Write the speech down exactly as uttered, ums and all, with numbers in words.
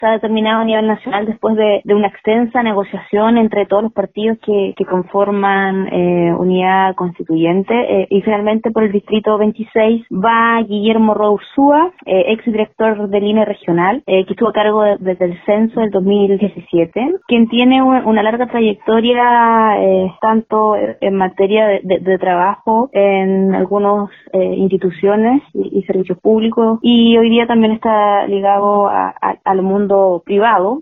está determinado a nivel nacional después de, de una extensa negociación entre todos los partidos que, que conforman eh, Unidad Constituyente, eh, y finalmente por el distrito veintiséis va Guillermo Roa Ursúa, eh, exdirector del I N E regional, eh, que estuvo a cargo de, desde el censo del dos mil diecisiete, quien tiene una, una larga trayectoria eh, tanto en materia de, de, de trabajo en algunas eh, instituciones y, y servicios públicos, y hoy día también está ligado a, a, al mundo privado.